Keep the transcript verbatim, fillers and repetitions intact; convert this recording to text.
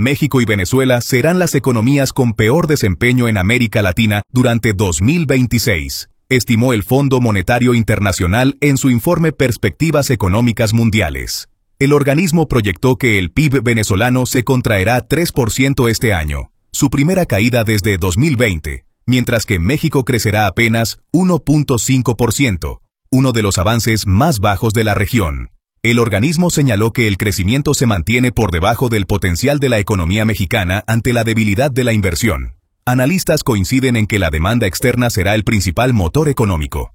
México y Venezuela serán las economías con peor desempeño en América Latina durante dos mil veintiséis, estimó el Fondo Monetario Internacional en su informe Perspectivas Económicas Mundiales. El organismo proyectó que el P I B venezolano se contraerá tres por ciento este año, su primera caída desde dos mil veinte, mientras que México crecerá apenas uno punto cinco por ciento, uno de los avances más bajos de la región. El organismo señaló que el crecimiento se mantiene por debajo del potencial de la economía mexicana ante la debilidad de la inversión. Analistas coinciden en que la demanda externa será el principal motor económico.